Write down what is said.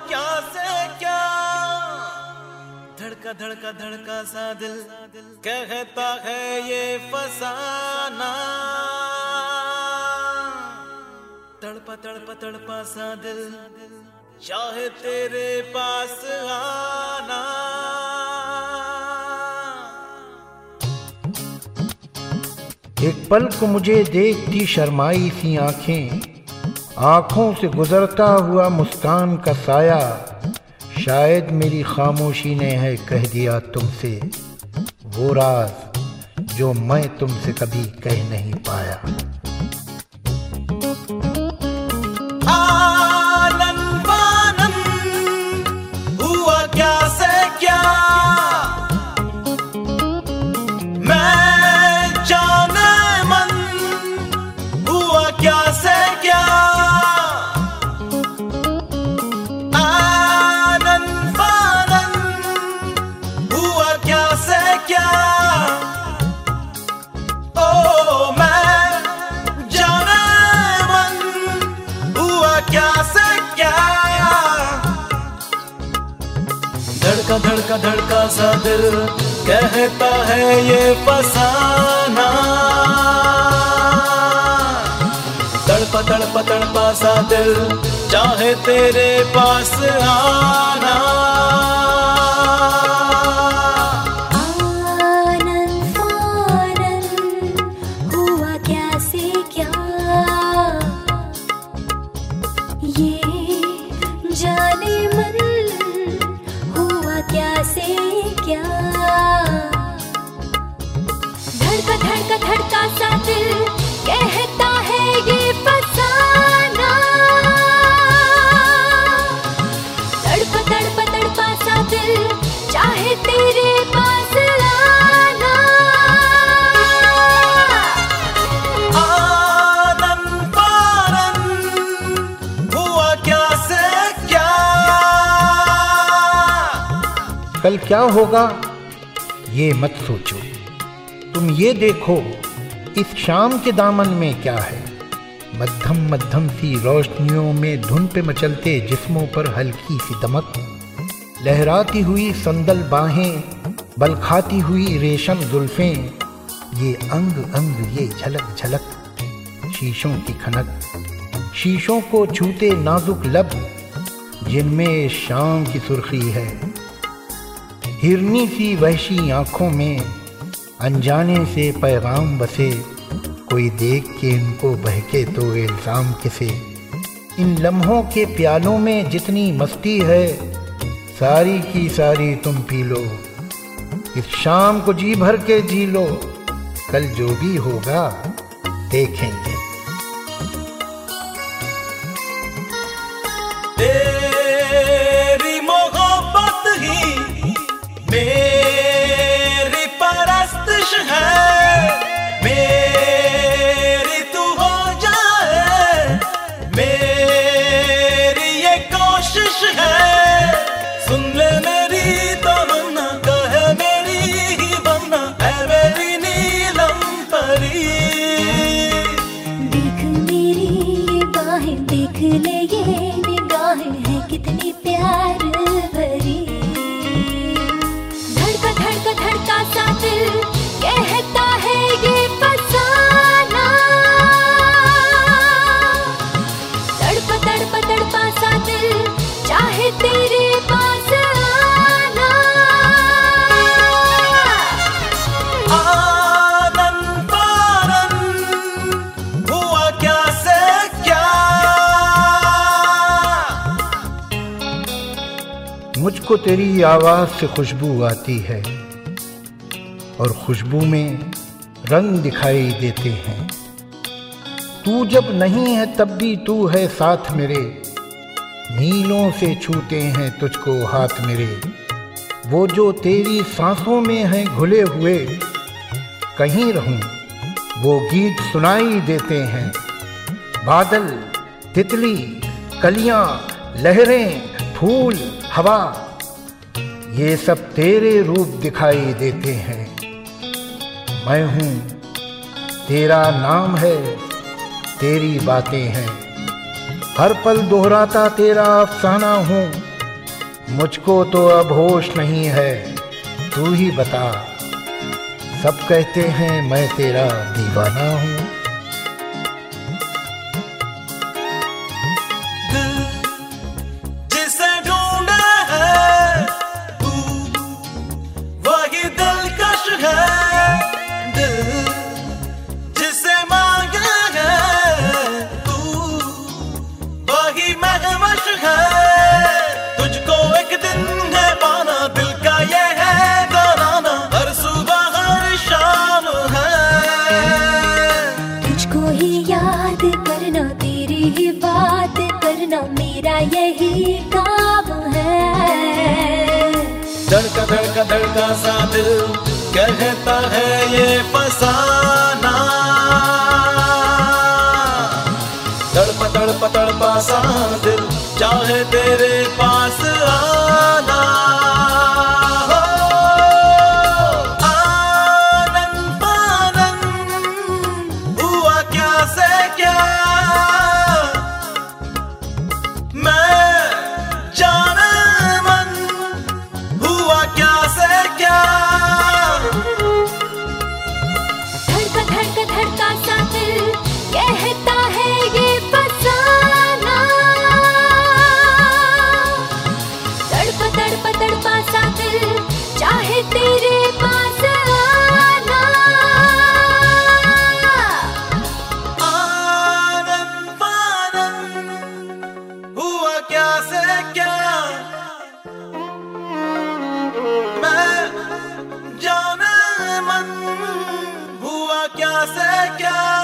क्या से क्या, धड़का धड़का धड़का सा दिल कहता है ये फसाना, तड़पा तड़पा तड़पा सा दिल चाहे तेरे पास आना। एक पल को मुझे देखती शर्माई सी आंखें, आंखों से गुजरता हुआ मुस्कान का साया, शायद मेरी खामोशी ने है कह दिया तुमसे वो राज जो मैं तुमसे कभी कह नहीं पाया। धड़का धड़का धड़का सा दिल कहता है ये फसाना, तड़पा तड़पा तड़पा सा दिल चाहे तेरे पास आना। धड़का धड़का धड़का सा दिल कहता है ये फसाना, तड़पा तड़पा तड़पा सा दिल चाहे तेरे पास आना। आनन फानन हुआ क्या से क्या, कल क्या होगा ये मत सोचो, तुम ये देखो इस शाम के दामन में क्या है। मध्यम मध्यम सी रोशनियों में धुन पे मचलते जिस्मों पर हल्की सी दमक, लहराती हुई संदल बाहें, बल खाती हुई रेशम जुल्फें, ये अंग अंग ये झलक झलक, शीशों की खनक, शीशों को छूते नाजुक लब जिनमें शाम की सुर्खी है, हिरनी सी वहशी आंखों में अनजाने से पैगाम बसे, कोई देख के इनको बहके तो इल्जाम किसे। इन लम्हों के प्यालों में जितनी मस्ती है सारी की सारी तुम पी लो, इस शाम को जी भर के जी लो, कल जो भी होगा देखेंगे। तेरी मोहब्बत ही मेरी परस्तिश है, मेरी तू हो जाए मेरी ये कोशिश है, सुन ले मेरी तमन्ना कहे मेरी ही बनना है मेरी नीलम परी। देख मेरी ये बाहें देख ले ये निगाहें हैं कितनी प्यार भरी, धड़का धड़का धड़का सा दिल कहता है ये फसाना, तड़पा तड़पा तड़पा सा दिल चाहे तेरे पास आना। आनन फानन हुआ क्या से क्या, मुझको तेरी आवाज से खुशबू आती है और खुशबू में रंग दिखाई देते हैं, तू जब नहीं है तब भी तू है साथ मेरे, मीलों से छूते हैं तुझको हाथ मेरे, वो जो तेरी सांसों में हैं घुले हुए, कहीं रहूं वो गीत सुनाई देते हैं, बादल तितली कलियां लहरें फूल हवा, ये सब तेरे रूप दिखाई देते हैं। मैं हूँ तेरा नाम है तेरी बातें हैं, हर पल दोहराता तेरा अफसाना हूँ, मुझको तो अब होश नहीं है, तू ही बता। सब कहते हैं मैं तेरा दीवाना हूँ। दिल जिसे ढूंढे है तू, वही दिलकश है। दिल जिसे मांगे है तू, वही महवश है। तुझको एक दिन है पाना, दिल का ये है दौराना, हर सुबह हर शाम है। तुझको ही याद करना, तेरी ही बात करना, मेरा यही काम है। धड़का सा दिल कहता है ये फसाना। तड़पा सा दिल चाहे तेरे पास आना। हो, आनन पानन हुआ क्या से क्या, मैं जाने मन हुआ क्या से क्या। धड़का सा दिल कहता है ये फसाना। तड़पा सा दिल चाहे तेरे पास आना। आनन पानन हुआ क्या से क्या, मैं जाने मन हुआ क्या से क्या।